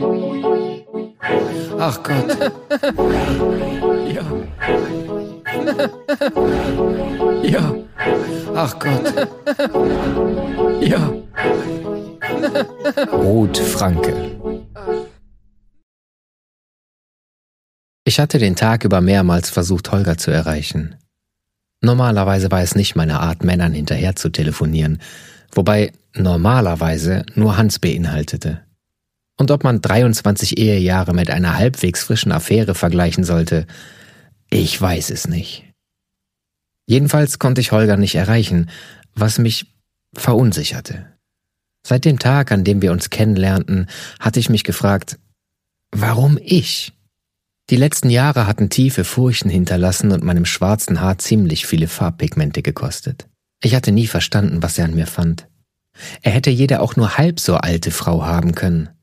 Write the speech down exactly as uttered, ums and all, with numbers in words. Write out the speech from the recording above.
Ach Gott. Ja. Ja. Ach Gott. Ja. Ruth Franke. Ich hatte den Tag über mehrmals versucht, Holger zu erreichen. Normalerweise war es nicht meine Art, Männern hinterher zu telefonieren, wobei normalerweise nur Hans beinhaltete. Und ob man dreiundzwanzig Ehejahre mit einer halbwegs frischen Affäre vergleichen sollte, ich weiß es nicht. Jedenfalls konnte ich Holger nicht erreichen, was mich verunsicherte. Seit dem Tag, an dem wir uns kennenlernten, hatte ich mich gefragt, warum ich? Die letzten Jahre hatten tiefe Furchen hinterlassen und meinem schwarzen Haar ziemlich viele Farbpigmente gekostet. Ich hatte nie verstanden, was er an mir fand. Er hätte jede auch nur halb so alte Frau haben können.